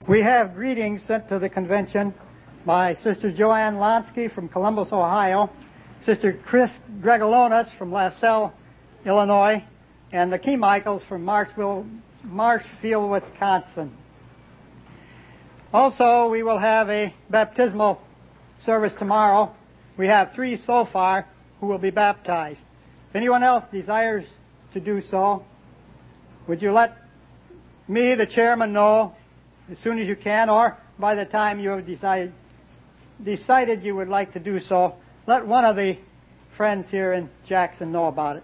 We have greetings sent to the convention by Sister Joanne Lonsky from Columbus, Ohio, Sister Chris Gregolonis from LaSalle, Illinois, and the Key Michaels from Marshfield, Wisconsin. Also, we will have a baptismal service tomorrow. We have 3 so far who will be baptized. If anyone else desires to do so, would you let me, the chairman, know as soon as you can, or by the time you have decided you would like to do so, let one of the friends here in Jackson know about it.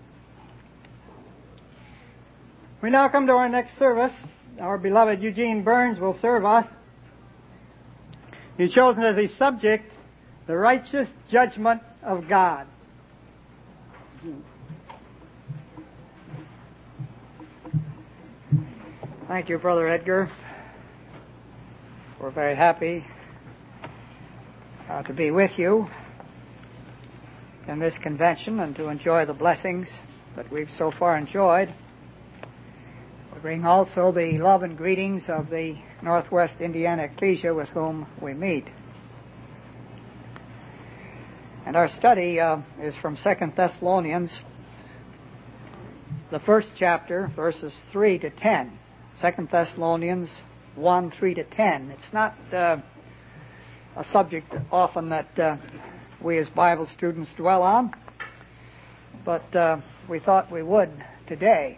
We now come to our next service. Our beloved Eugene Burns will serve us. He's chosen as a subject, the righteous judgment of God. Thank you, Brother Edgar. We're very happy to be with you in this convention and to enjoy the blessings that we've so far enjoyed. We bring also the love and greetings of the Northwest Indiana Ecclesia with whom we meet. And our study is from 2 Thessalonians, the first chapter, verses 3 to 10. 2 Thessalonians 1, 3 to 10. It's not a subject often that we as Bible students dwell on, but we thought we would today.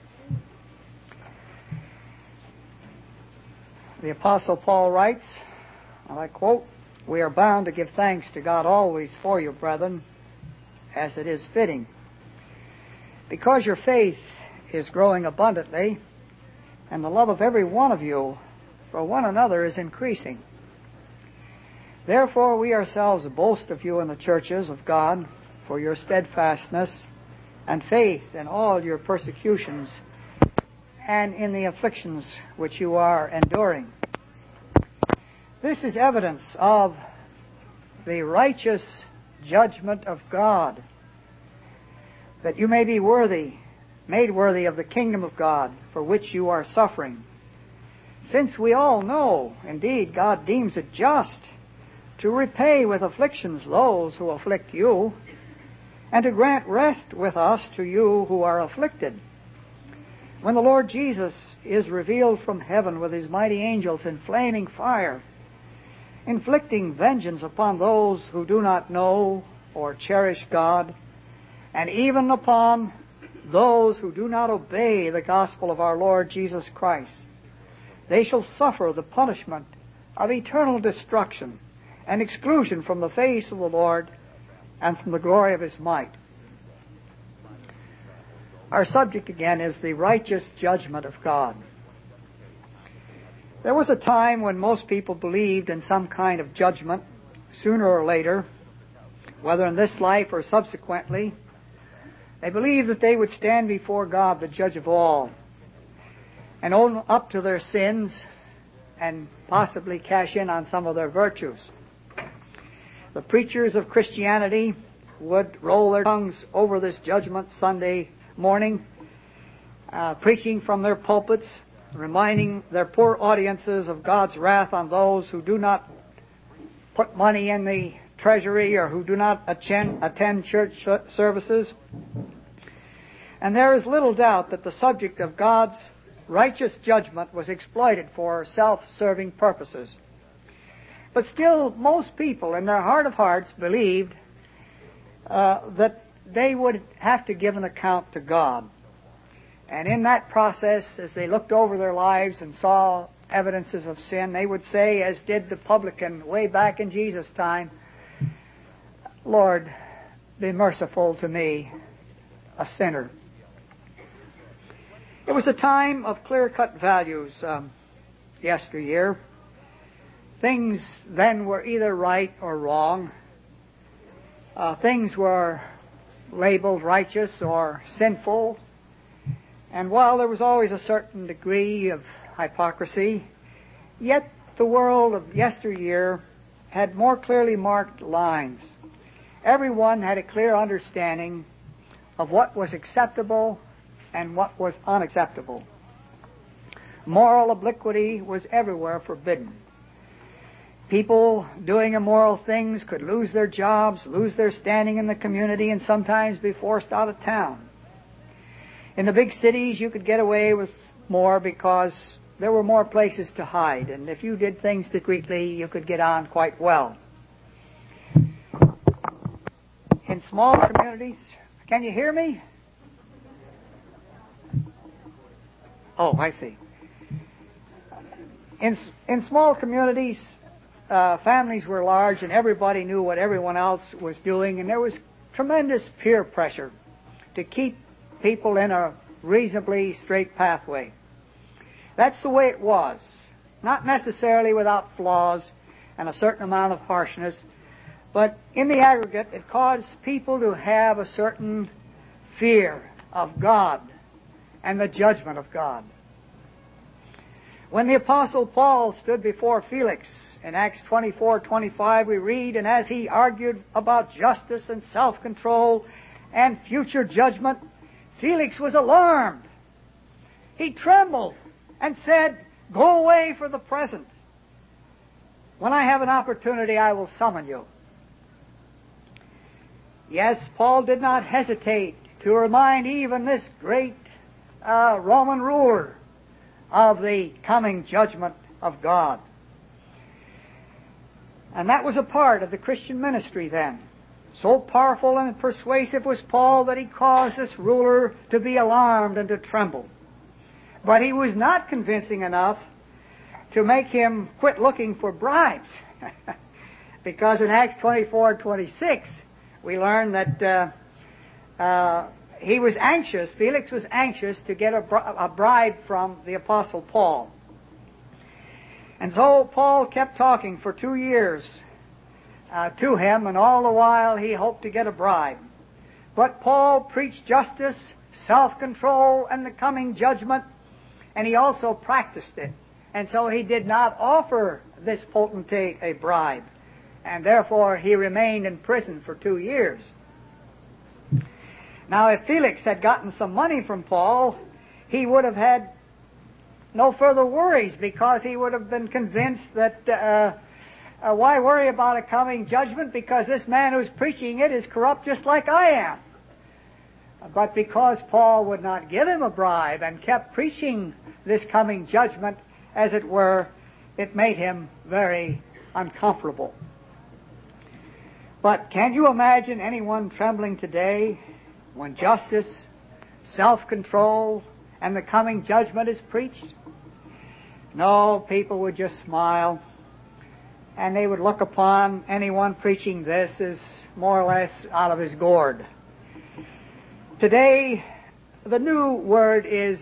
The Apostle Paul writes, and I quote, "We are bound to give thanks to God always for you, brethren, as it is fitting, because your faith is growing abundantly, and the love of every one of you for one another is increasing. Therefore we ourselves boast of you in the churches of God for your steadfastness and faith in all your persecutions and in the afflictions which you are enduring. This is evidence of the righteous judgment of God, that you may be made worthy of the kingdom of God for which you are suffering. Since we all know, indeed, God deems it just to repay with afflictions those who afflict you, and to grant rest with us to you who are afflicted, when the Lord Jesus is revealed from heaven with his mighty angels in flaming fire, inflicting vengeance upon those who do not know or cherish God, and even upon those who do not obey the gospel of our Lord Jesus Christ. They shall suffer the punishment of eternal destruction and exclusion from the face of the Lord and from the glory of his might." Our subject again is the righteous judgment of God. There was a time when most people believed in some kind of judgment sooner or later, whether in this life or subsequently. They believed that they would stand before God, the judge of all, and own up to their sins and possibly cash in on some of their virtues. The preachers of Christianity would roll their tongues over this judgment Sunday morning, preaching from their pulpits, reminding their poor audiences of God's wrath on those who do not put money in the treasury or who do not attend church services. And there is little doubt that the subject of God's righteous judgment was exploited for self-serving purposes. But still, most people in their heart of hearts believed that they would have to give an account to God. And in that process, as they looked over their lives and saw evidences of sin, they would say, as did the publican way back in Jesus' time, "Lord, be merciful to me, a sinner." It was a time of clear-cut values yesteryear. Things then were either right or wrong. Things were labeled righteous or sinful. And while there was always a certain degree of hypocrisy, yet the world of yesteryear had more clearly marked lines. Everyone had a clear understanding of what was acceptable and what was unacceptable. moral obliquity was everywhere forbidden. People doing immoral things could lose their jobs, lose their standing in the community, and sometimes be forced out of town. In the big cities, you could get away with more because there were more places to hide, and if you did things discreetly, you could get on quite well. In small communities, can you hear me? Oh, I see. In small communities, families were large and everybody knew what everyone else was doing, and there was tremendous peer pressure to keep people in a reasonably straight pathway. That's the way it was. Not necessarily without flaws and a certain amount of harshness, but in the aggregate it caused people to have a certain fear of God and the judgment of God. When the Apostle Paul stood before Felix in Acts 24:25, we read, "And as he argued about justice and self-control and future judgment, Felix was alarmed. He trembled and said, 'Go away for the present. When I have an opportunity, I will summon you.'" Yes, Paul did not hesitate to remind even this great Roman ruler of the coming judgment of God. And that was a part of the Christian ministry then. So powerful and persuasive was Paul that he caused this ruler to be alarmed and to tremble. But he was not convincing enough to make him quit looking for bribes. Because in Acts 24:26, we learn that he was anxious, Felix was anxious to get a bribe from the Apostle Paul. And so Paul kept talking for 2 years to him, and all the while he hoped to get a bribe. But Paul preached justice, self-control, and the coming judgment, and he also practiced it. And so he did not offer this potentate a bribe, and therefore he remained in prison for 2 years. Now, if Felix had gotten some money from Paul, he would have had no further worries, because he would have been convinced that why worry about a coming judgment, because this man who's preaching it is corrupt just like I am. But because Paul would not give him a bribe and kept preaching this coming judgment, as it were, it made him very uncomfortable. But can you imagine anyone trembling today when justice, self-control, and the coming judgment is preached? No, people would just smile, and they would look upon anyone preaching this as more or less out of his gourd. Today, the new word is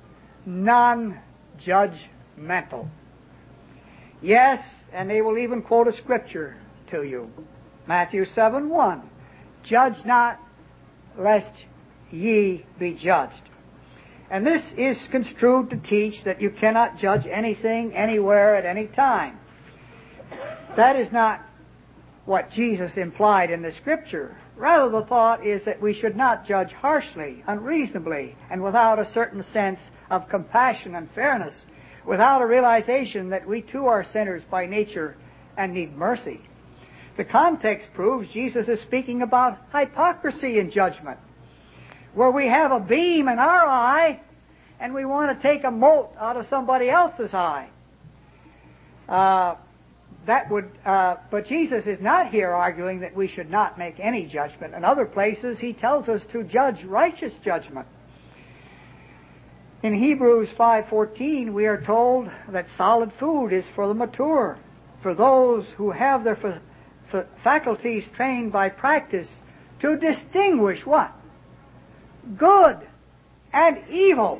non-judgmental. Yes, and they will even quote a scripture to you. Matthew 7:1, "Judge not, lest ye be judged." And this is construed to teach that you cannot judge anything, anywhere, at any time. That is not what Jesus implied in the Scripture. Rather, the thought is that we should not judge harshly, unreasonably, and without a certain sense of compassion and fairness, without a realization that we too are sinners by nature and need mercy. The context proves Jesus is speaking about hypocrisy in judgment, where we have a beam in our eye and we want to take a mote out of somebody else's eye. But Jesus is not here arguing that we should not make any judgment. In other places, he tells us to judge righteous judgment. In Hebrews 5:14, we are told that solid food is for the mature, for those who have their faculties trained by practice to distinguish what? Good and evil.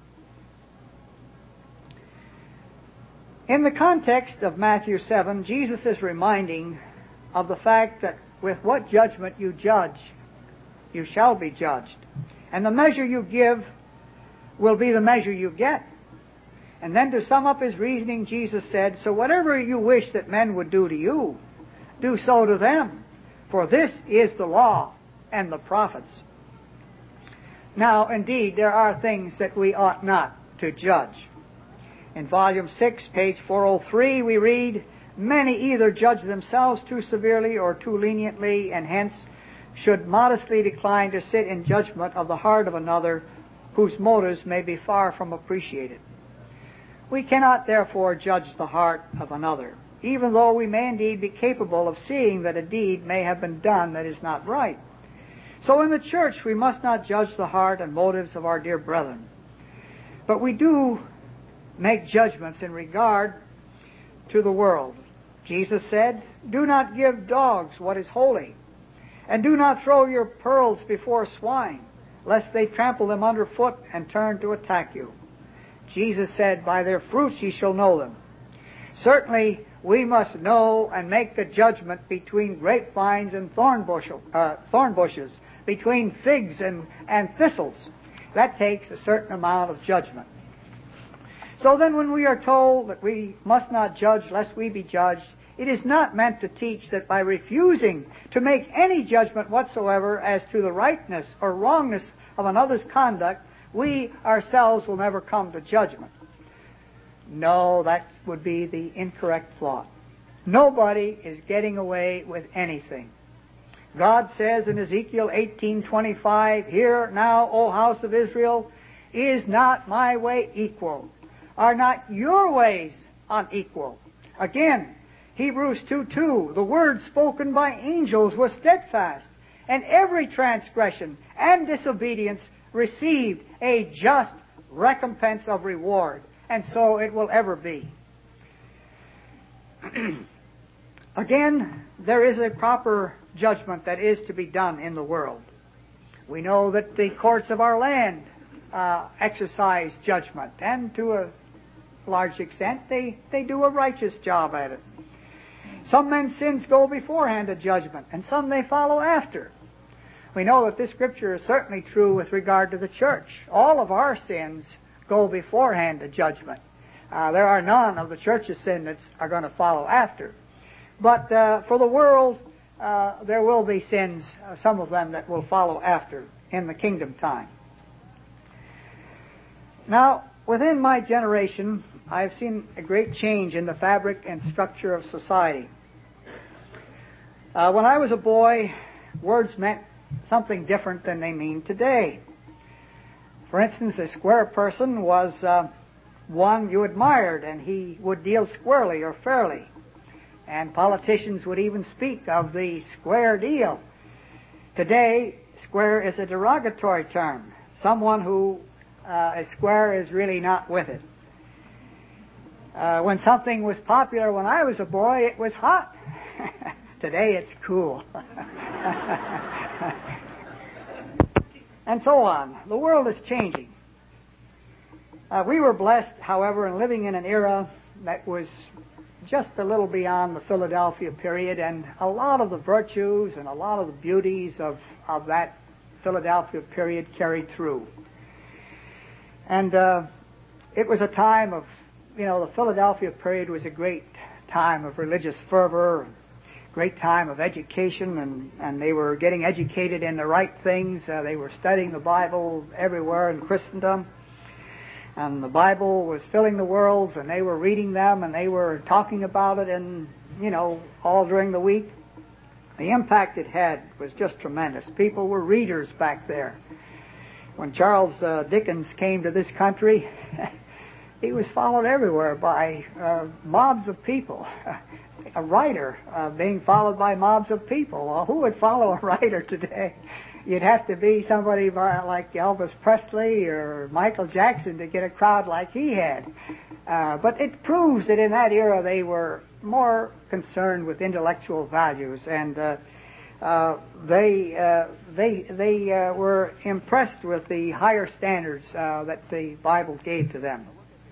In the context of Matthew 7, Jesus is reminding of the fact that with what judgment you judge, you shall be judged. And the measure you give will be the measure you get. And then to sum up his reasoning, Jesus said, "So whatever you wish that men would do to you, do so to them, for this is the law and the prophets." Now, indeed, there are things that we ought not to judge. In Volume 6, page 403, we read, "Many either judge themselves too severely or too leniently, and hence should modestly decline to sit in judgment of the heart of another whose motives may be far from appreciated." We cannot therefore judge the heart of another, even though we may indeed be capable of seeing that a deed may have been done that is not right. So in the church we must not judge the heart and motives of our dear brethren. But we do make judgments in regard to the world. Jesus said, "Do not give dogs what is holy, and do not throw your pearls before swine, lest they trample them underfoot and turn to attack you." Jesus said, "By their fruits ye shall know them." Certainly, we must know and make the judgment between grapevines and thorn bushes, between figs and thistles. That takes a certain amount of judgment. So then when we are told that we must not judge lest we be judged, it is not meant to teach that by refusing to make any judgment whatsoever as to the rightness or wrongness of another's conduct, we ourselves will never come to judgment. No, that would be the incorrect thought. Nobody is getting away with anything. God says in Ezekiel 18:25, "Hear now, O house of Israel, is not my way equal? Are not your ways unequal?" Again, Hebrews 2:2, "The word spoken by angels was steadfast, and every transgression and disobedience received a just recompense of reward." And so it will ever be. Again, there is a proper judgment that is to be done in the world. We know that the courts of our land exercise judgment, and to a large extent they do a righteous job at it. Some men's sins go beforehand to judgment, and some they follow after. We know that this scripture is certainly true with regard to the church. All of our sins go beforehand to judgment. There are none of the church's sin that are going to follow after. But for the world, there will be sins, some of them that will follow after in the kingdom time. Now, within my generation, I have seen a great change in the fabric and structure of society. When I was a boy, words meant something different than they mean today. For instance, a square person was one you admired, and he would deal squarely or fairly. And politicians would even speak of the square deal. Today, square is a derogatory term. Someone who is square is really not with it. When something was popular when I was a boy, it was hot. Today, it's cool. And so on. The world is changing. We were blessed, however, in living in an era that was just a little beyond the Philadelphia period, and a lot of the virtues and a lot of the beauties of that Philadelphia period carried through. And it was a time of, the Philadelphia period was a great time of religious fervor, great time of education, and they were getting educated in the right things. They were studying the Bible everywhere in Christendom. And the Bible was filling the worlds, and they were reading them, and they were talking about it, and, all during the week. The impact it had was just tremendous. People were readers back there. When Charles Dickens came to this country, he was followed everywhere by mobs of people. A writer being followed by mobs of people. Well, who would follow a writer today? You'd have to be somebody like Elvis Presley or Michael Jackson to get a crowd like he had. But it proves that in that era they were more concerned with intellectual values, and they were impressed with the higher standards that the Bible gave to them.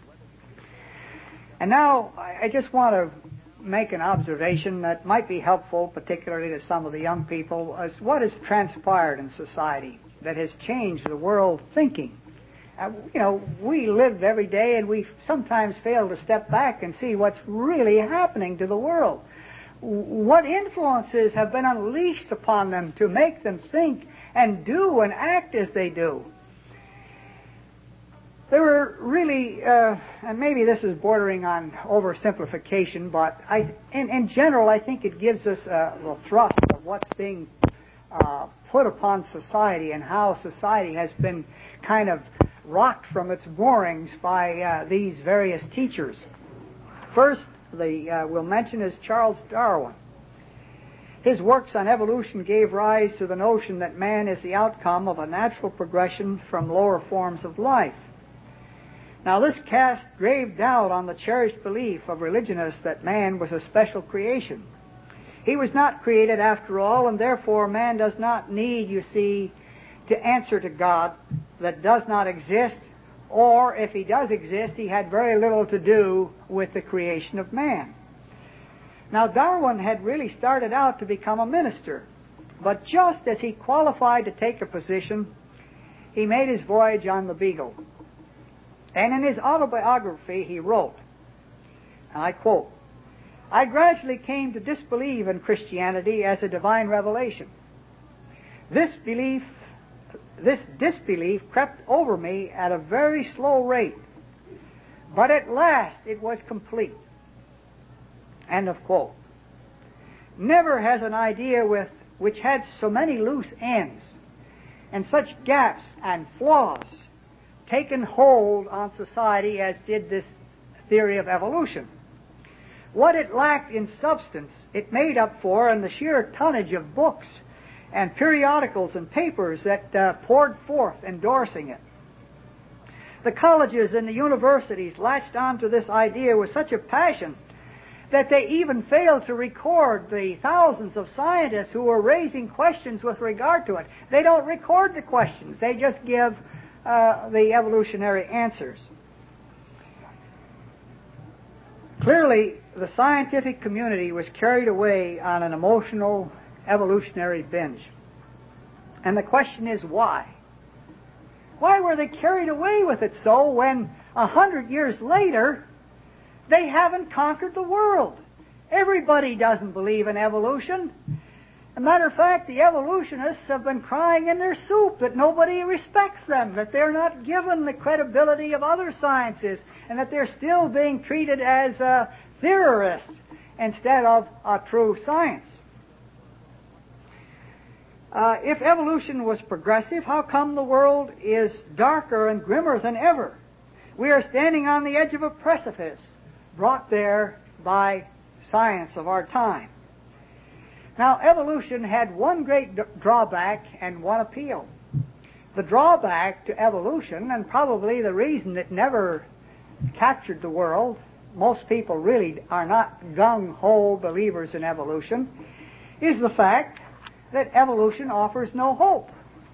And now I just want to make an observation that might be helpful, particularly to some of the young people, as what has transpired in society that has changed the world thinking. We live every day, and we sometimes fail to step back and see what's really happening to the world. What influences have been unleashed upon them to make them think and do and act as they do. They were really, and maybe this is bordering on oversimplification, but in general, I think it gives us the thrust of what's being put upon society and how society has been kind of rocked from its moorings by these various teachers. First, we'll mention is Charles Darwin. His works on evolution gave rise to the notion that man is the outcome of a natural progression from lower forms of life. Now, this cast grave doubt on the cherished belief of religionists that man was a special creation. He was not created after all, and therefore man does not need, you see, to answer to God that does not exist, or if he does exist, he had very little to do with the creation of man. Now, Darwin had really started out to become a minister, but just as he qualified to take a position, he made his voyage on the Beagle. And in his autobiography, he wrote, and I quote, "I gradually came to disbelieve in Christianity as a divine revelation. This disbelief crept over me at a very slow rate, but at last it was complete." End of quote. Never has an idea which had so many loose ends and such gaps and flaws taken hold on society as did this theory of evolution. What it lacked in substance, it made up for in the sheer tonnage of books and periodicals and papers that poured forth endorsing it. The colleges and the universities latched onto this idea with such a passion that they even failed to record the thousands of scientists who were raising questions with regard to it. They don't record the questions. They just give the evolutionary answers. Clearly, the scientific community was carried away on an emotional evolutionary binge. And the question is why? Why were they carried away with it so when 100 years later they haven't conquered the world? Everybody doesn't believe in evolution. As a matter of fact, the evolutionists have been crying in their soup that nobody respects them, that they're not given the credibility of other sciences, and that they're still being treated as theorists instead of a true science. If evolution was progressive, how come the world is darker and grimmer than ever? We are standing on the edge of a precipice brought there by science of our time. Now, evolution had one great drawback and one appeal. The drawback to evolution, and probably the reason it never captured the world, most people really are not gung-ho believers in evolution, is the fact that evolution offers no hope.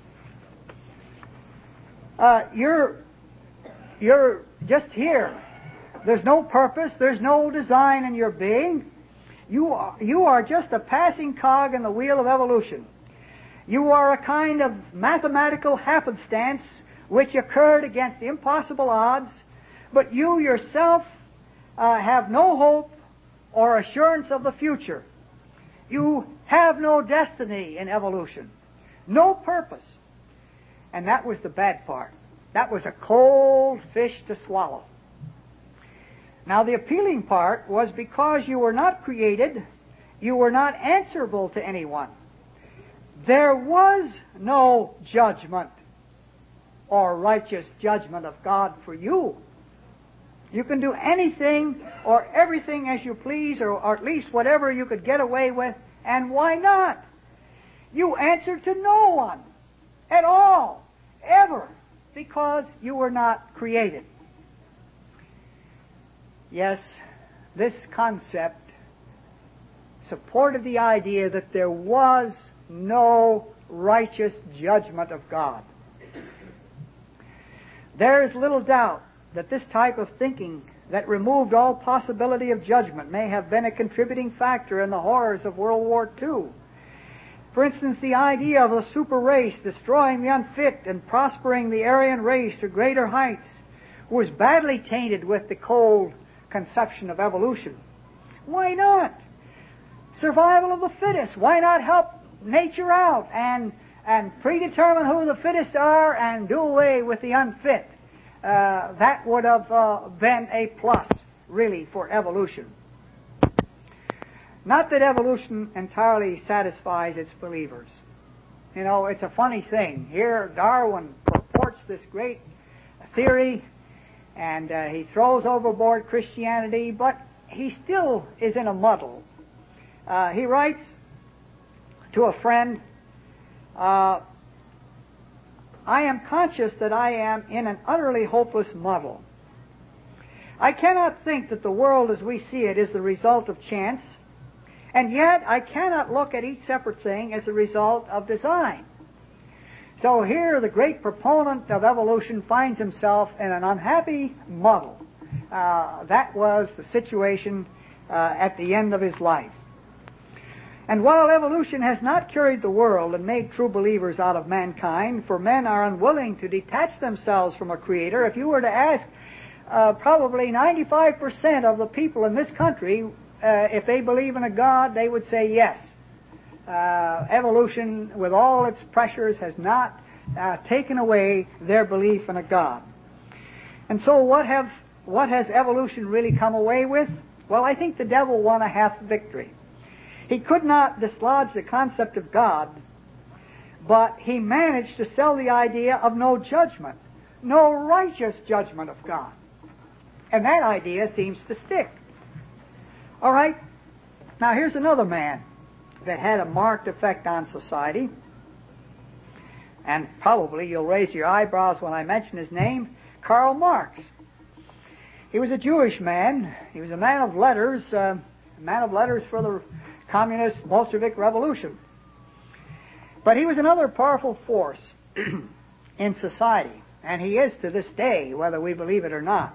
You're just here. There's no purpose. There's no design in your being. You are just a passing cog in the wheel of evolution. You are a kind of mathematical happenstance which occurred against impossible odds, but you yourself have no hope or assurance of the future. You have no destiny in evolution, no purpose. And that was the bad part. That was a cold fish to swallow. Now, the appealing part was because you were not created, you were not answerable to anyone. There was no judgment or righteous judgment of God for you. You can do anything or everything as you please, or at least whatever you could get away with, and why not? You answer to no one at all, ever, because you were not created. Yes, this concept supported the idea that there was no righteous judgment of God. There is little doubt that this type of thinking that removed all possibility of judgment may have been a contributing factor in the horrors of World War II. For instance, the idea of a super race destroying the unfit and prospering the Aryan race to greater heights was badly tainted with the cold conception of evolution. Why not? Survival of the fittest. Why not help nature out and predetermine who the fittest are and do away with the unfit? that would have been a plus, really, for evolution. Not that evolution entirely satisfies its believers. You know, it's a funny thing. Here, Darwin purports this great theory, and he throws overboard Christianity, but he still is in a muddle. He writes to a friend, I am conscious that I am in an utterly hopeless muddle. I cannot think that the world as we see it is the result of chance, and yet I cannot look at each separate thing as a result of design. So here the great proponent of evolution finds himself in an unhappy muddle. That was the situation at the end of his life. And while evolution has not carried the world and made true believers out of mankind, for men are unwilling to detach themselves from a Creator, if you were to ask probably 95% of the people in this country if they believe in a God, they would say yes. Evolution, with all its pressures, has not taken away their belief in a God. And so what has evolution really come away with? Well, I think the devil won a half victory. He could not dislodge the concept of God, but he managed to sell the idea of no judgment, no righteous judgment of God. And that idea seems to stick. All right, now here's another man that had a marked effect on society, and probably you'll raise your eyebrows when I mention his name, Karl Marx. He was a Jewish man. He was a man of letters for the communist Bolshevik revolution. But he was another powerful force in society, and he is to this day, whether we believe it or not.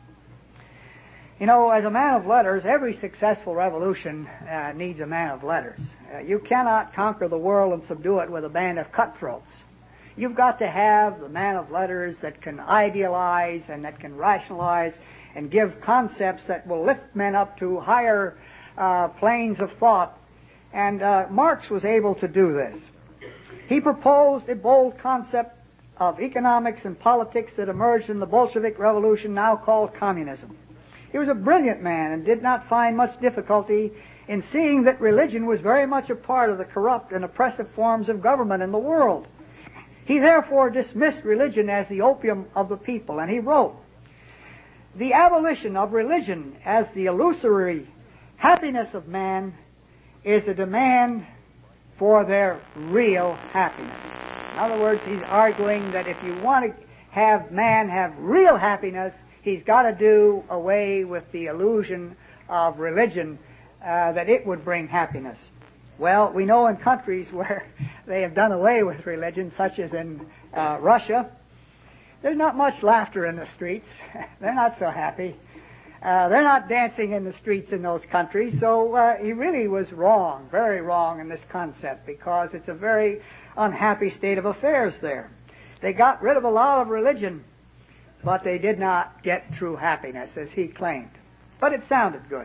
You know, as a man of letters, every successful revolution needs a man of letters. You cannot conquer the world and subdue it with a band of cutthroats. You've got to have the man of letters that can idealize and that can rationalize and give concepts that will lift men up to higher planes of thought. And Marx was able to do this. He proposed a bold concept of economics and politics that emerged in the Bolshevik Revolution, now called communism. He was a brilliant man and did not find much difficulty in seeing that religion was very much a part of the corrupt and oppressive forms of government in the world. He therefore dismissed religion as the opium of the people, and he wrote, "The abolition of religion as the illusory happiness of man is a demand for their real happiness." In other words, he's arguing that if you want to have man have real happiness, he's got to do away with the illusion of religion, that it would bring happiness. Well, we know in countries where they have done away with religion, such as in Russia, there's not much laughter in the streets. They're not so happy. They're not dancing in the streets in those countries. So he really was wrong, very wrong in this concept, because it's a very unhappy state of affairs there. They got rid of a lot of religion, but they did not get true happiness, as he claimed. But it sounded good.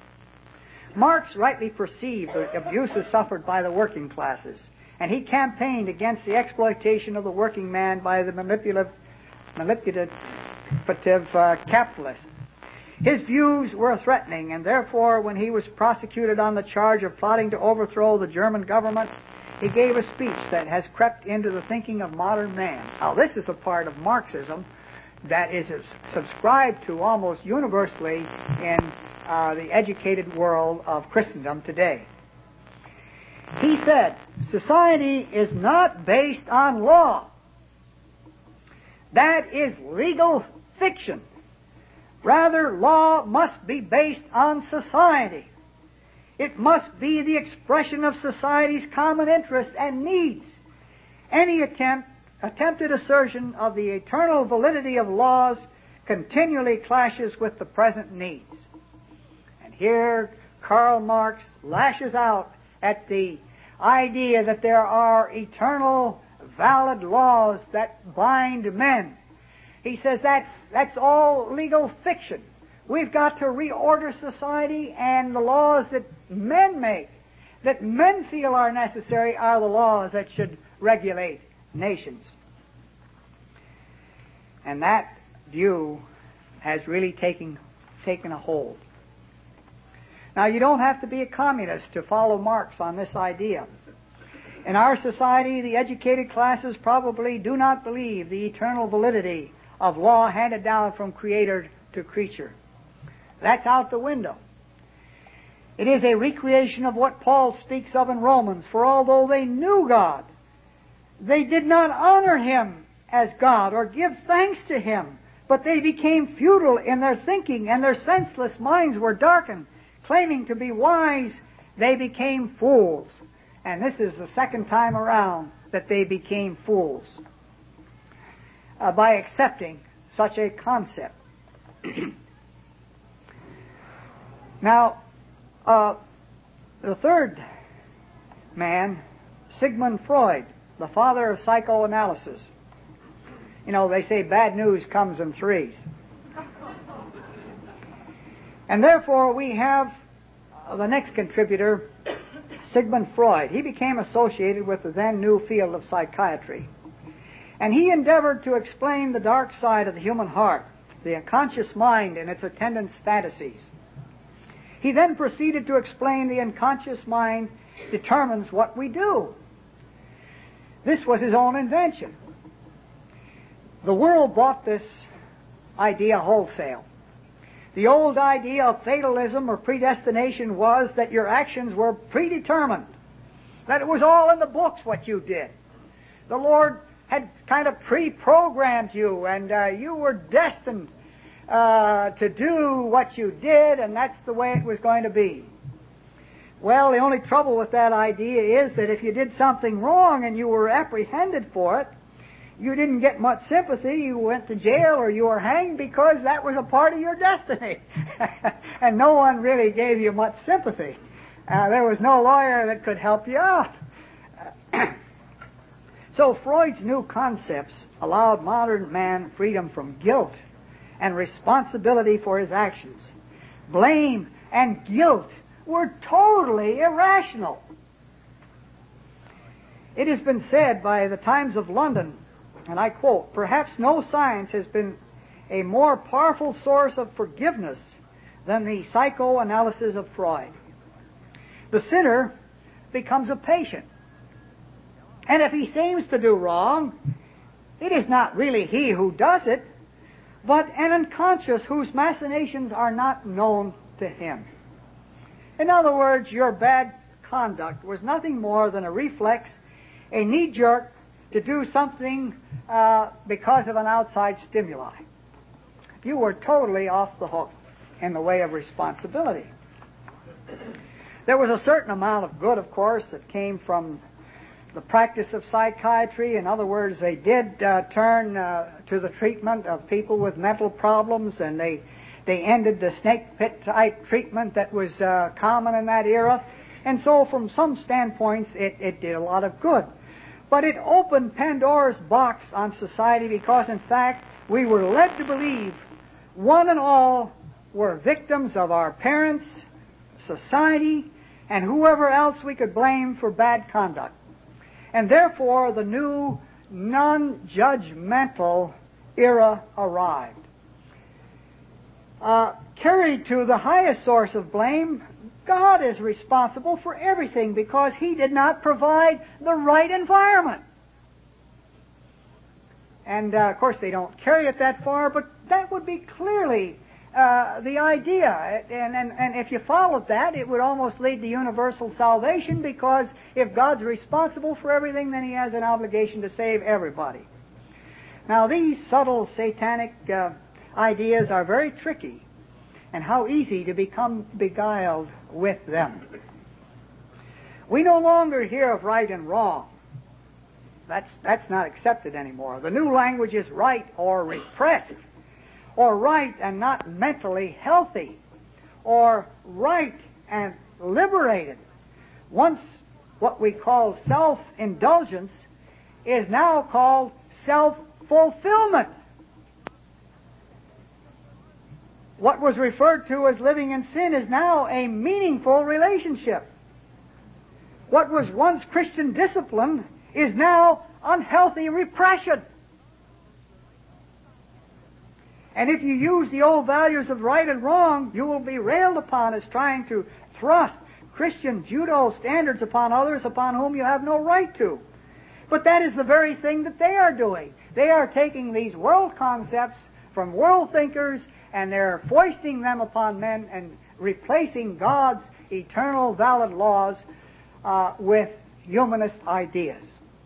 Marx rightly perceived the abuses suffered by the working classes, and he campaigned against the exploitation of the working man by the manipulative capitalist. His views were threatening, and therefore, when he was prosecuted on the charge of plotting to overthrow the German government, he gave a speech that has crept into the thinking of modern man. Now, this is a part of Marxism that is subscribed to almost universally in the educated world of Christendom today. He said, "Society is not based on law. That is legal fiction. Rather, law must be based on society. It must be the expression of society's common interests and needs. Any attempted assertion of the eternal validity of laws continually clashes with the present needs." And here Karl Marx lashes out at the idea that there are eternal valid laws that bind men. He says that's all legal fiction. We've got to reorder society, and the laws that men make, that men feel are necessary, are the laws that should regulate nations. And that view has really taken a hold. Now, you don't have to be a communist to follow Marx on this idea. In our society, the educated classes probably do not believe the eternal validity of law handed down from creator to creature. That's out the window. It is a recreation of what Paul speaks of in Romans, for although they knew God, they did not honor Him as God or give thanks to Him, but they became futile in their thinking, and their senseless minds were darkened. Claiming to be wise, they became fools. And this is the second time around that they became fools by accepting such a concept. Now, the third man, Sigmund Freud, the father of psychoanalysis. You know, they say bad news comes in threes. And therefore, we have the next contributor, Sigmund Freud. He became associated with the then new field of psychiatry. And he endeavored to explain the dark side of the human heart, the unconscious mind and its attendant fantasies. He then proceeded to explain the unconscious mind determines what we do. This was his own invention. The world bought this idea wholesale. The old idea of fatalism or predestination was that your actions were predetermined, that it was all in the books what you did. The Lord had kind of pre-programmed you, and you were destined to do what you did, and that's the way it was going to be. Well, the only trouble with that idea is that if you did something wrong and you were apprehended for it, you didn't get much sympathy. You went to jail or you were hanged because that was a part of your destiny. And no one really gave you much sympathy. There was no lawyer that could help you out. So Freud's new concepts allowed modern man freedom from guilt and responsibility for his actions. Blame and guilt were totally irrational. It has been said by the Times of London, and I quote, "Perhaps no science has been a more powerful source of forgiveness than the psychoanalysis of Freud. The sinner becomes a patient. And if he seems to do wrong, it is not really he who does it, but an unconscious whose machinations are not known to him." In other words, your bad conduct was nothing more than a reflex, a knee-jerk to do something because of an outside stimuli. You were totally off the hook in the way of responsibility. There was a certain amount of good, of course, that came from the practice of psychiatry. In other words, they did turn to the treatment of people with mental problems, and they ended the snake pit type treatment that was common in that era. And so from some standpoints, it did a lot of good. But it opened Pandora's box on society because, in fact, we were led to believe one and all were victims of our parents, society, and whoever else we could blame for bad conduct. And therefore, the new non-judgmental era arrived. Carried to the highest source of blame, God is responsible for everything because He did not provide the right environment. And, of course, they don't carry it that far, but that would be clearly the idea. And if you followed that, it would almost lead to universal salvation because if God's responsible for everything, then He has an obligation to save everybody. Now, these subtle satanic ideas are very tricky, and how easy to become beguiled with them. We no longer hear of right and wrong. That's not accepted anymore. The new language is right or repressed, or right and not mentally healthy, or right and liberated. Once what we call self-indulgence is now called self-fulfillment. What was referred to as living in sin is now a meaningful relationship. What was once Christian discipline is now unhealthy repression. And if you use the old values of right and wrong, you will be railed upon as trying to thrust Christian judo standards upon others upon whom you have no right to. But that is the very thing that they are doing. They are taking these world concepts from world thinkers and they're foisting them upon men and replacing God's eternal valid laws with humanist ideas.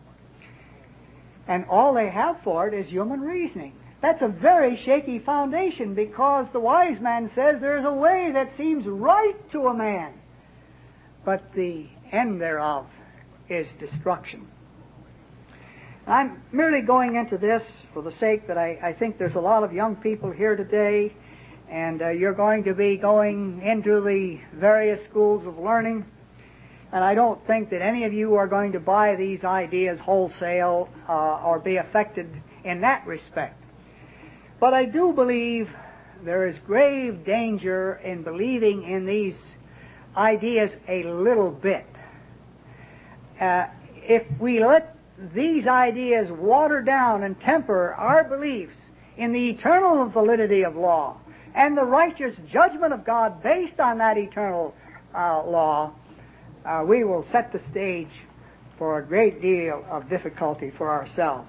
And all they have for it is human reasoning. That's a very shaky foundation, because the wise man says there's a way that seems right to a man, but the end thereof is destruction. I'm merely going into this for the sake that I think there's a lot of young people here today, and you're going to be going into the various schools of learning, and I don't think that any of you are going to buy these ideas wholesale or be affected in that respect. But I do believe there is grave danger in believing in these ideas a little bit. If we let these ideas water down and temper our beliefs in the eternal validity of law and the righteous judgment of God based on that eternal law, we will set the stage for a great deal of difficulty for ourselves.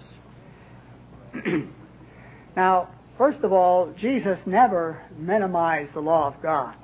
Now, first of all, Jesus never minimized the law of God.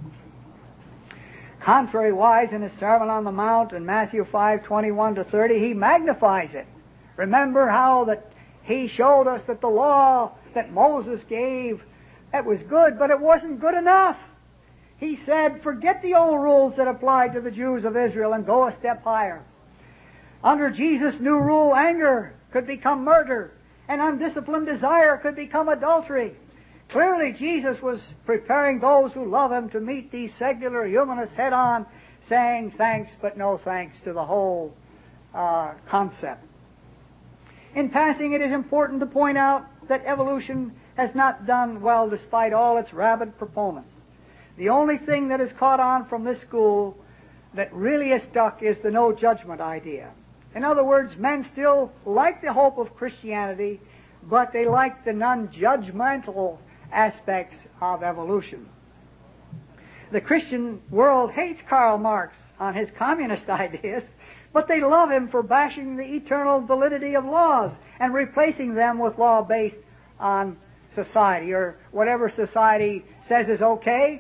Contrariwise, in his Sermon on the Mount in Matthew 5:21-30, he magnifies it. Remember how that he showed us that the law that Moses gave, that was good, but it wasn't good enough. He said, forget the old rules that applied to the Jews of Israel and go a step higher. Under Jesus' new rule, anger could become murder, and undisciplined desire could become adultery. Clearly, Jesus was preparing those who love Him to meet these secular humanists head-on, saying thanks but no thanks to the whole concept. In passing, it is important to point out that evolution has not done well despite all its rabid proponents. The only thing that has caught on from this school that really is stuck is the no judgment idea. In other words, men still like the hope of Christianity, but they like the non-judgmental aspects of evolution. The Christian world hates Karl Marx on his communist ideas, but they love him for bashing the eternal validity of laws and replacing them with law based on society, or whatever society says is okay.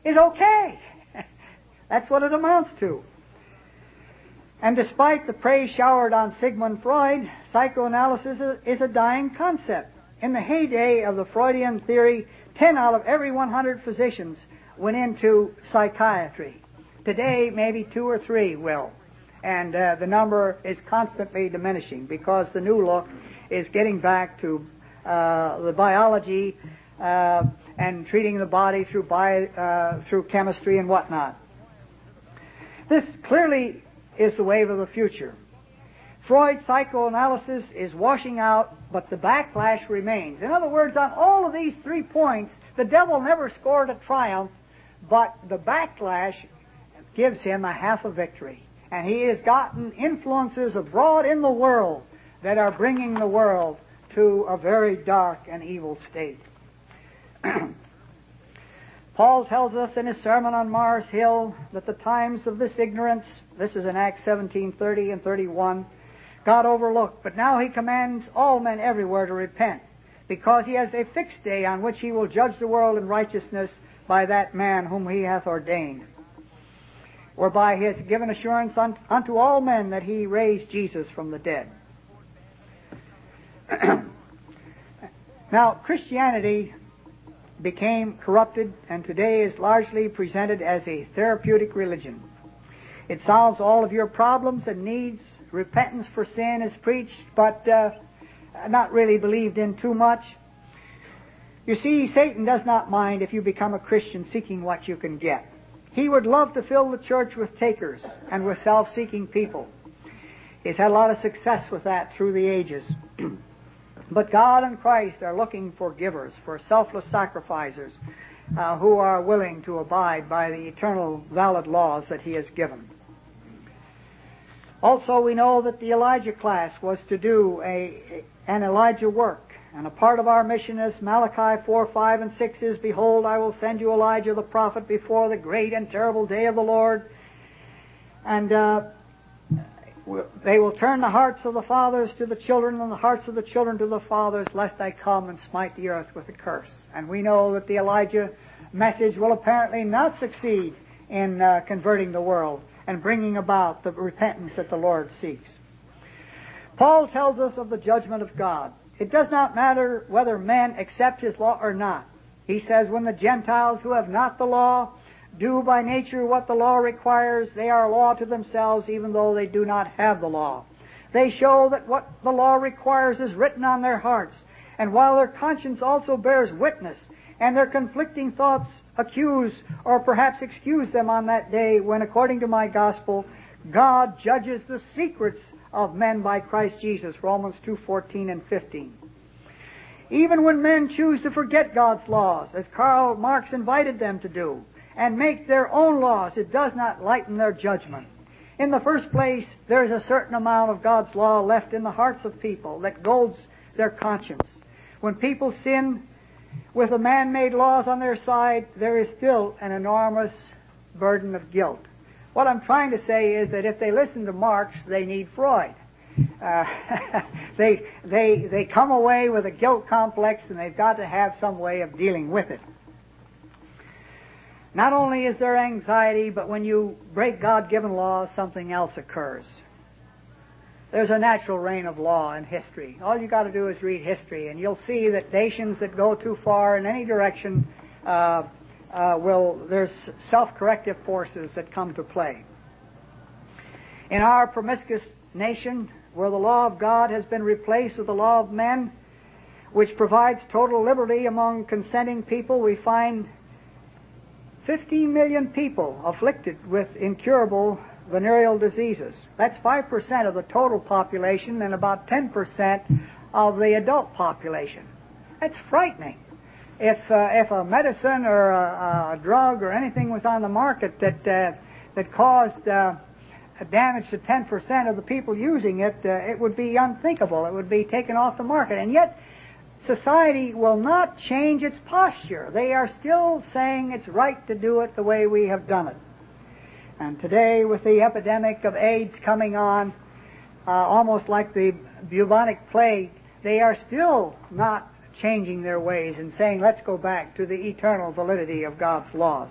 That's what it amounts to. And despite the praise showered on Sigmund Freud, psychoanalysis is a dying concept. In the heyday of the Freudian theory, 10 out of every 100 physicians went into psychiatry. Today, maybe 2 or 3 will. And the number is constantly diminishing because the new look is getting back to the biology and treating the body through chemistry and whatnot. This clearly is the wave of the future. Freud's psychoanalysis is washing out, but the backlash remains. In other words, on all of these 3 points, the devil never scored a triumph, but the backlash gives him a half a victory. And he has gotten influences abroad in the world that are bringing the world to a very dark and evil state. Paul tells us in his Sermon on Mars Hill that the times of this ignorance, this is in Acts 17:30 and 31, God overlooked, but now He commands all men everywhere to repent, because He has a fixed day on which He will judge the world in righteousness by that man whom He hath ordained, whereby He has given assurance unto all men that He raised Jesus from the dead. Now, Christianity became corrupted and today is largely presented as a therapeutic religion. It solves all of your problems and needs. Repentance for sin is preached, but not really believed in too much. You see, Satan does not mind if you become a Christian seeking what you can get. He would love to fill the church with takers and with self-seeking people. He's had a lot of success with that through the ages. But God and Christ are looking for givers, for selfless sacrificers who are willing to abide by the eternal valid laws that He has given. Also, we know that the Elijah class was to do an Elijah work. And a part of our mission is Malachi 4, 5, and 6 is, Behold, I will send you Elijah the prophet before the great and terrible day of the Lord. And they will turn the hearts of the fathers to the children and the hearts of the children to the fathers, lest I come and smite the earth with a curse. And we know that the Elijah message will apparently not succeed in converting the world and bringing about the repentance that the Lord seeks. Paul tells us of the judgment of God. It does not matter whether men accept His law or not. He says, when the Gentiles who have not the law do by nature what the law requires, they are law to themselves, even though they do not have the law. They show that what the law requires is written on their hearts, and while their conscience also bears witness, and their conflicting thoughts accuse or perhaps excuse them on that day when, according to my gospel, God judges the secrets of men by Christ Jesus, Romans 2:14 and 15. Even when men choose to forget God's laws, as Karl Marx invited them to do, and make their own laws, it does not lighten their judgment. In the first place, there is a certain amount of God's law left in the hearts of people that golds their conscience. When people sin with the man-made laws on their side, there is still an enormous burden of guilt. What I'm trying to say is that if they listen to Marx, they need Freud. They come away with a guilt complex, and they've got to have some way of dealing with it. Not only is there anxiety, but when you break God-given laws, something else occurs. There's a natural reign of law in history. All you got to do is read history, and you'll see that nations that go too far in any direction there's self-corrective forces that come to play. In our promiscuous nation, where the law of God has been replaced with the law of men, which provides total liberty among consenting people, we find 15 million people afflicted with incurable venereal diseases. That's 5% of the total population and about 10% of the adult population. That's frightening. If a medicine or a drug or anything was on the market that caused damage to 10% of the people using it, it would be unthinkable. It would be taken off the market. And yet, society will not change its posture. They are still saying it's right to do it the way we have done it. And today, with the epidemic of AIDS coming on, almost like the bubonic plague, they are still not changing their ways and saying, let's go back to the eternal validity of God's laws.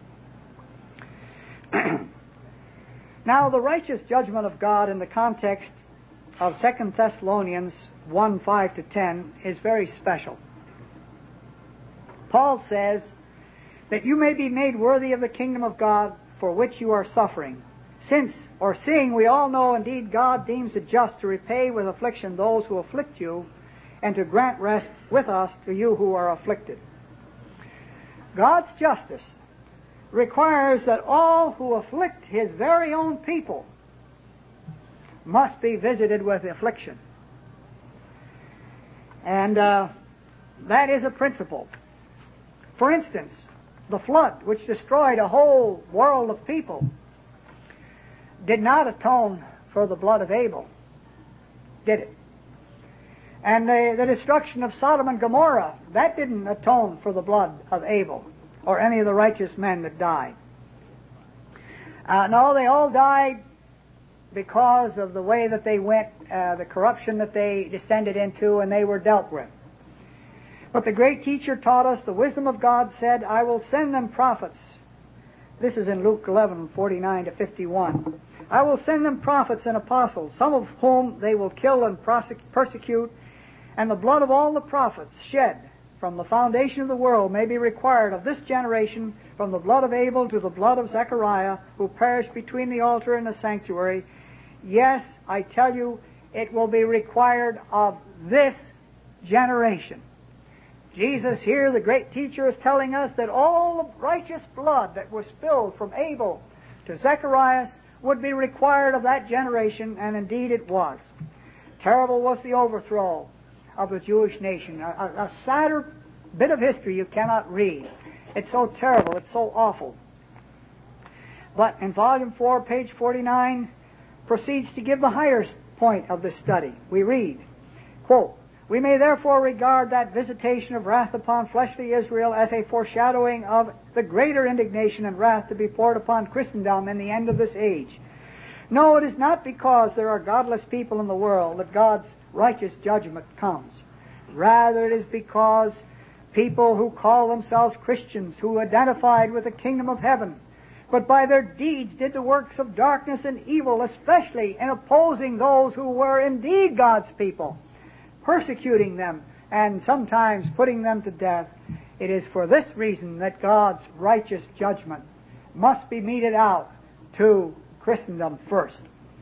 Now, the righteous judgment of God in the context of 2 Thessalonians 1, 5 to 10 is very special. Paul says that you may be made worthy of the kingdom of God for which you are suffering. Since, or seeing, we all know indeed God deems it just to repay with affliction those who afflict you, and to grant rest with us to you who are afflicted. God's justice requires that all who afflict His very own people must be visited with affliction. And that is a principle. For instance, the flood, which destroyed a whole world of people, did not atone for the blood of Abel, did it? And the destruction of Sodom and Gomorrah, that didn't atone for the blood of Abel or any of the righteous men that died. No, they all died because of the way that they went, the corruption that they descended into, and they were dealt with. But the great teacher taught us, the wisdom of God said, I will send them prophets. This is in Luke 11, 49 to 51. I will send them prophets and apostles, some of whom they will kill and persecute, and the blood of all the prophets shed from the foundation of the world may be required of this generation, from the blood of Abel to the blood of Zechariah, who perished between the altar and the sanctuary. Yes, I tell you, it will be required of this generation. Jesus here, the great teacher, is telling us that all the righteous blood that was spilled from Abel to Zacharias would be required of that generation, and indeed it was. Terrible was the overthrow of the Jewish nation. A sadder bit of history you cannot read. It's so terrible, it's so awful. But in Volume 4, page 49, proceeds to give the higher point of the study. We read, quote, We may therefore regard that visitation of wrath upon fleshly Israel as a foreshadowing of the greater indignation and wrath to be poured upon Christendom in the end of this age. No, it is not because there are godless people in the world that God's righteous judgment comes. Rather, it is because people who call themselves Christians, who identified with the kingdom of heaven, but by their deeds did the works of darkness and evil, especially in opposing those who were indeed God's people, persecuting them and sometimes putting them to death. It is for this reason that God's righteous judgment must be meted out to Christendom first.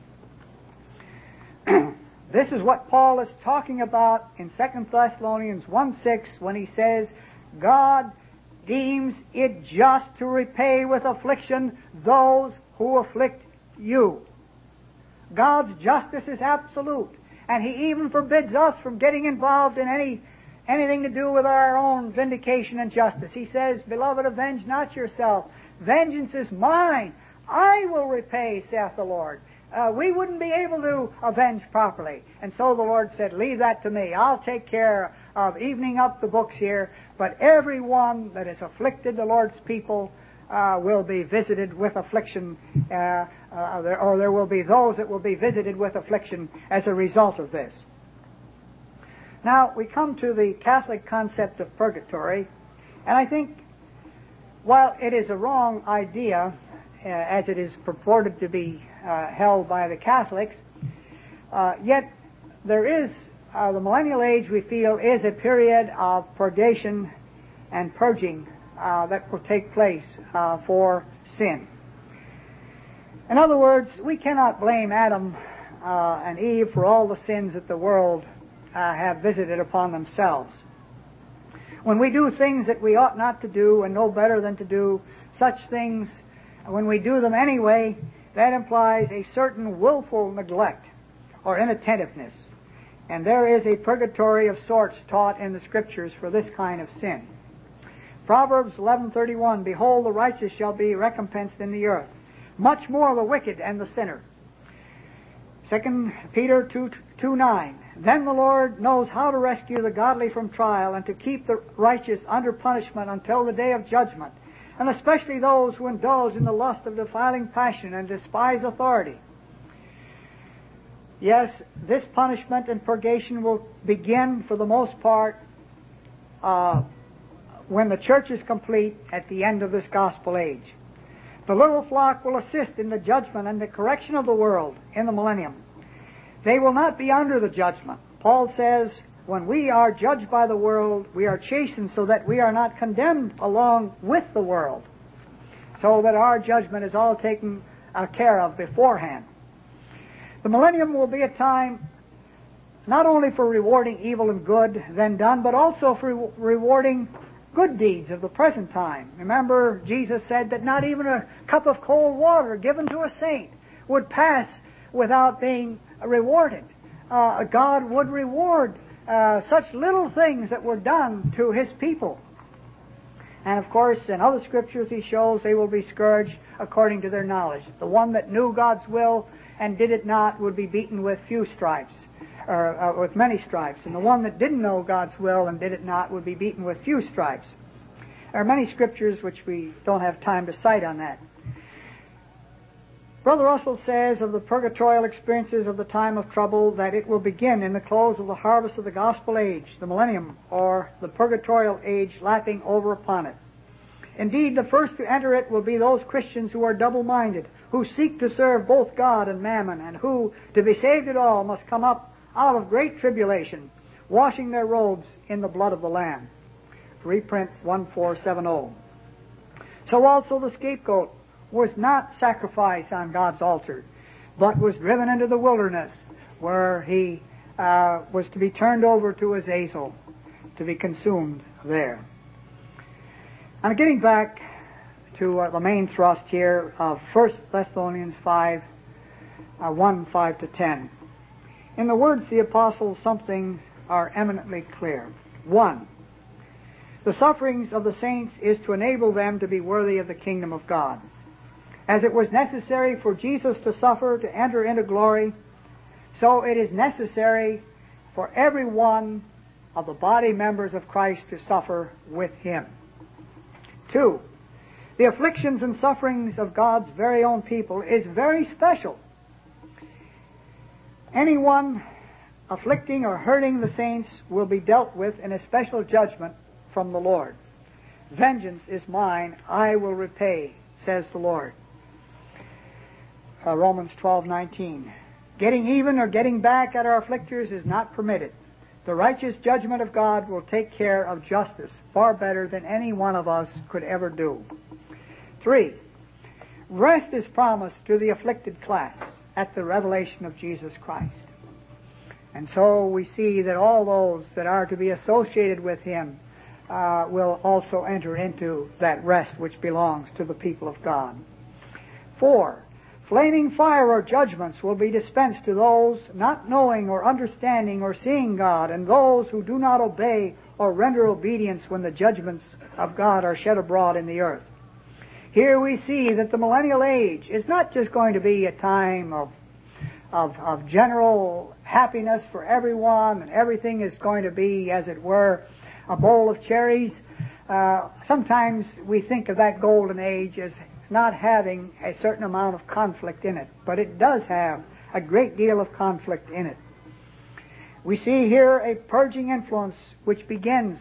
This is what Paul is talking about in 2 Thessalonians 1:6 when he says, God deems it just to repay with affliction those who afflict you. God's justice is absolute, and He even forbids us from getting involved in anything to do with our own vindication and justice. He says, Beloved, avenge not yourself. Vengeance is mine. I will repay, saith the Lord. We wouldn't be able to avenge properly. And so the Lord said, leave that to me. I'll take care of evening up the books here. But everyone that is afflicted, the Lord's people, will be visited with affliction, or there will be those that will be visited with affliction as a result of this. Now, we come to the Catholic concept of purgatory, and I think, while it is a wrong idea, as it is purported to be held by the Catholics, yet there is, the millennial age, we feel, is a period of purgation and purging that will take place for sin. In other words, we cannot blame Adam and Eve for all the sins that the world have visited upon themselves. When we do things that we ought not to do and know better than to do such things, when we do them anyway, that implies a certain willful neglect or inattentiveness. And there is a purgatory of sorts taught in the Scriptures for this kind of sin. Proverbs 11:31, Behold, the righteous shall be recompensed in the earth, much more the wicked and the sinner. 2 Peter 2:9, Then the Lord knows how to rescue the godly from trial and to keep the righteous under punishment until the day of judgment, and especially those who indulge in the lust of defiling passion and despise authority. Yes, this punishment and purgation will begin, for the most part, when the church is complete at the end of this gospel age. The little flock will assist in the judgment and the correction of the world in the millennium. They will not be under the judgment. Paul says, when we are judged by the world, we are chastened so that we are not condemned along with the world, so that our judgment is all taken care of beforehand. The millennium will be a time not only for rewarding evil and good then done, but also for rewarding good deeds of the present time. Remember, Jesus said that not even a cup of cold water given to a saint would pass without being rewarded. God would reward such little things that were done to His people. And of course, in other scriptures He shows they will be scourged according to their knowledge. The one that knew God's will and did it not would be beaten with few stripes, or with many stripes. And the one that didn't know God's will and did it not would be beaten with few stripes. There are many scriptures which we don't have time to cite on that. Brother Russell says of the purgatorial experiences of the time of trouble that it will begin in the close of the harvest of the gospel age, the millennium, or the purgatorial age lapping over upon it. Indeed, the first to enter it will be those Christians who are double-minded, who seek to serve both God and mammon, and who, to be saved at all, must come up out of great tribulation, washing their robes in the blood of the Lamb. Reprint 1470. So also the scapegoat was not sacrificed on God's altar, but was driven into the wilderness, where he was to be turned over to Azazel, to be consumed there. I'm getting back to the main thrust here of 1 Thessalonians 5, 1:5-10. In the words of the apostles, some things are eminently clear. 1. The sufferings of the saints is to enable them to be worthy of the kingdom of God. As it was necessary for Jesus to suffer to enter into glory, so it is necessary for everyone of the body members of Christ to suffer with Him. 2. The afflictions and sufferings of God's very own people is very special. Anyone afflicting or hurting the saints will be dealt with in a special judgment from the Lord. Vengeance is mine, I will repay, says the Lord. Romans 12:19. Getting even or getting back at our afflictors is not permitted. The righteous judgment of God will take care of justice far better than any one of us could ever do. 3. Rest is promised to the afflicted class at the revelation of Jesus Christ. And so we see that all those that are to be associated with Him will also enter into that rest which belongs to the people of God. 4. Flaming fire or judgments will be dispensed to those not knowing or understanding or seeing God, and those who do not obey or render obedience when the judgments of God are shed abroad in the earth. Here we see that the millennial age is not just going to be a time of general happiness for everyone, and everything is going to be, as it were, a bowl of cherries. Sometimes we think of that golden age as not having a certain amount of conflict in it, but it does have a great deal of conflict in it. We see here a purging influence which begins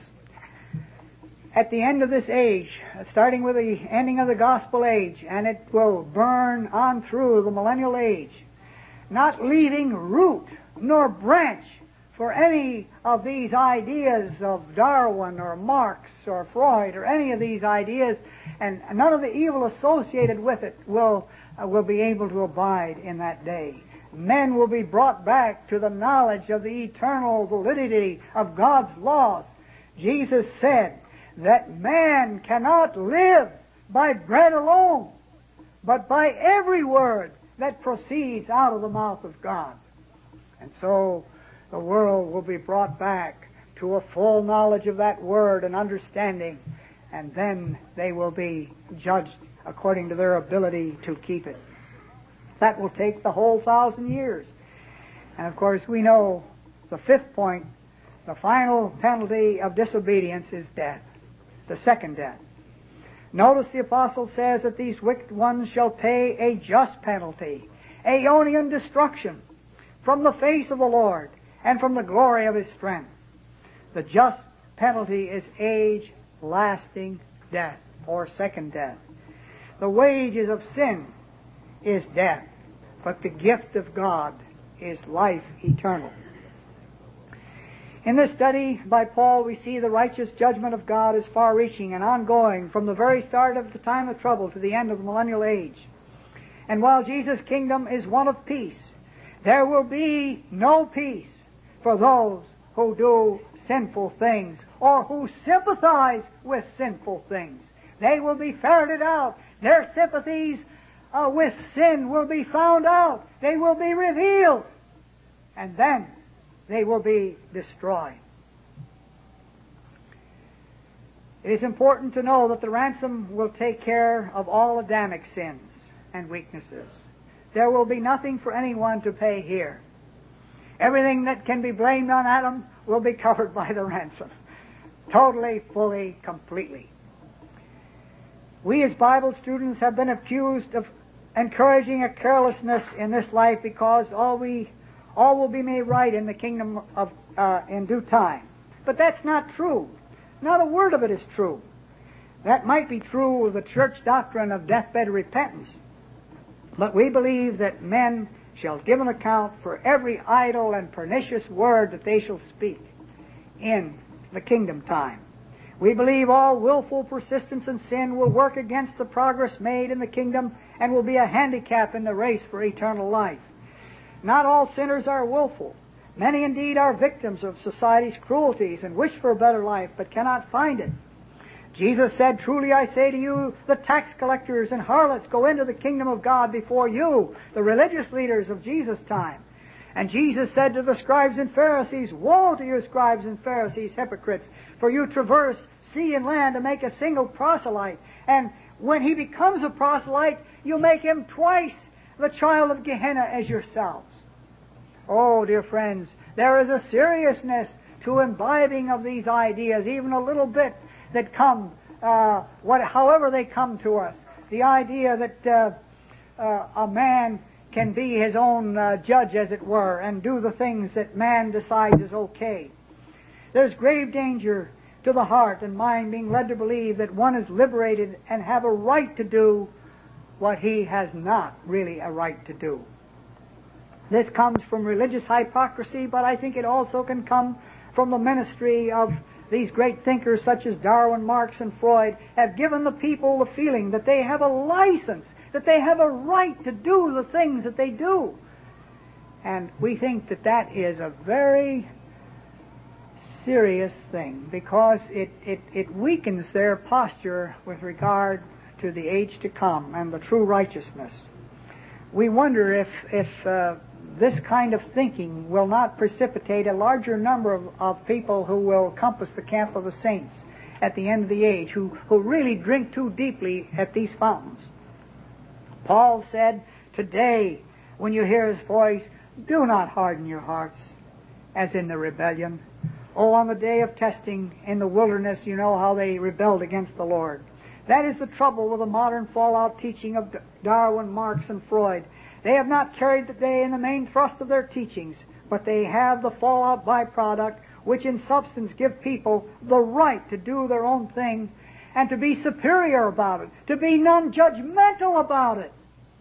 at the end of this age, starting with the ending of the gospel age, and it will burn on through the millennial age, not leaving root nor branch for any of these ideas of Darwin or Marx or Freud or any of these ideas, and none of the evil associated with it will be able to abide in that day. Men will be brought back to the knowledge of the eternal validity of God's laws. Jesus said that man cannot live by bread alone, but by every word that proceeds out of the mouth of God. And so the world will be brought back to a full knowledge of that word and understanding, and then they will be judged according to their ability to keep it. That will take the whole 1,000 years. And of course we know the fifth point, the final penalty of disobedience is death, the second death. Notice the apostle says that these wicked ones shall pay a just penalty, aeonian destruction, from the face of the Lord and from the glory of His strength. The just penalty is age-lasting death, or second death. The wages of sin is death, but the gift of God is life eternal. In this study by Paul, we see the righteous judgment of God is far-reaching and ongoing from the very start of the time of trouble to the end of the millennial age. And while Jesus' kingdom is one of peace, there will be no peace for those who do sinful things or who sympathize with sinful things. They will be ferreted out. Their sympathies with sin will be found out. They will be revealed. And then they will be destroyed. It is important to know that the ransom will take care of all Adamic sins and weaknesses. There will be nothing for anyone to pay here. Everything that can be blamed on Adam will be covered by the ransom. Totally, fully, completely. We as Bible students have been accused of encouraging a carelessness in this life because all will be made right in the kingdom of in due time. But that's not true. Not a word of it is true. That might be true of the church doctrine of deathbed repentance. But we believe that men shall give an account for every idle and pernicious word that they shall speak in the kingdom time. We believe all willful persistence in sin will work against the progress made in the kingdom and will be a handicap in the race for eternal life. Not all sinners are willful. Many indeed are victims of society's cruelties and wish for a better life but cannot find it. Jesus said, "Truly I say to you, the tax collectors and harlots go into the kingdom of God before you," the religious leaders of Jesus' time. And Jesus said to the scribes and Pharisees, "Woe to you, scribes and Pharisees, hypocrites, for you traverse sea and land to make a single proselyte. And when he becomes a proselyte, you make him twice the child of Gehenna as yourselves." Oh, dear friends, there is a seriousness to imbibing of these ideas, even a little bit that come, however they come to us. The idea that a man can be his own judge, as it were, and do the things that man decides is okay. There's grave danger to the heart and mind being led to believe that one is liberated and have a right to do what he has not really a right to do. This comes from religious hypocrisy, but I think it also can come from the ministry of these great thinkers such as Darwin, Marx, and Freud, have given the people the feeling that they have a license, that they have a right to do the things that they do. And we think that that is a very serious thing, because it weakens their posture with regard to the age to come and the true righteousness. We wonder if this kind of thinking will not precipitate a larger number of people who will compass the camp of the saints at the end of the age, who really drink too deeply at these fountains. Paul said, "Today, when you hear His voice, do not harden your hearts, as in the rebellion. Oh, on the day of testing in the wilderness, you know how they rebelled against the Lord." That is the trouble with the modern fallout teaching of Darwin, Marx, and Freud. They have not carried the day in the main thrust of their teachings, but they have the fallout byproduct, which in substance give people the right to do their own thing and to be superior about it, to be non-judgmental about it.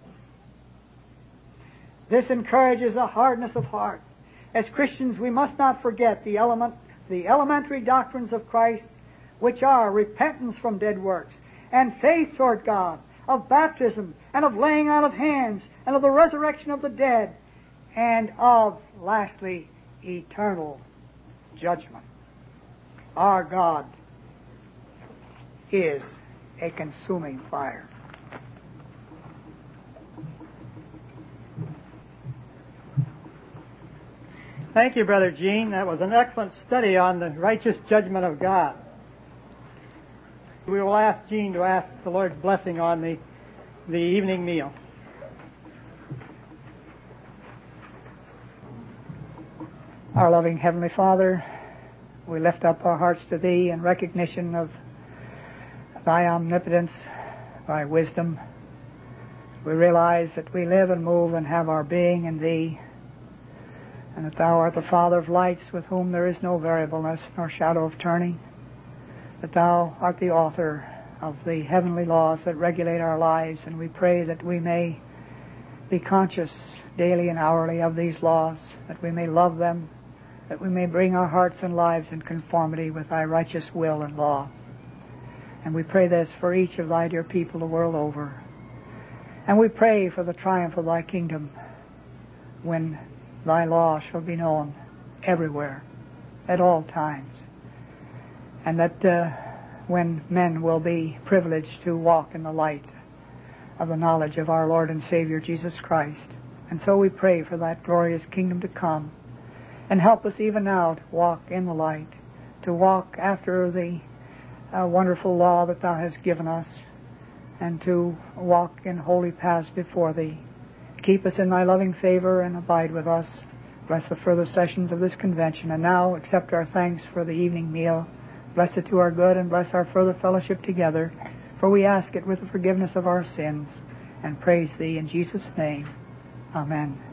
This encourages a hardness of heart. As Christians, we must not forget the elementary doctrines of Christ, which are repentance from dead works and faith toward God, of baptism and of laying out of hands and of the resurrection of the dead, and of, lastly, eternal judgment. Our God is a consuming fire. Thank you, Brother Gene. That was an excellent study on the righteous judgment of God. We will ask Gene to ask the Lord's blessing on the evening meal. Our loving Heavenly Father, we lift up our hearts to Thee in recognition of Thy omnipotence, Thy wisdom. We realize that we live and move and have our being in Thee, and that Thou art the Father of lights, with whom there is no variableness nor shadow of turning, that Thou art the author of the heavenly laws that regulate our lives, and we pray that we may be conscious daily and hourly of these laws, that we may love them, that we may bring our hearts and lives in conformity with Thy righteous will and law. And we pray this for each of Thy dear people the world over. And we pray for the triumph of Thy kingdom, when Thy law shall be known everywhere, at all times, and that when men will be privileged to walk in the light of the knowledge of our Lord and Savior Jesus Christ. And so we pray for that glorious kingdom to come, and help us even now to walk in the light, to walk after the wonderful law that Thou hast given us, and to walk in holy paths before Thee. Keep us in Thy loving favor and abide with us. Bless the further sessions of this convention, and now accept our thanks for the evening meal. Bless it to our good, and bless our further fellowship together, for we ask it with the forgiveness of our sins, and praise Thee in Jesus' name. Amen.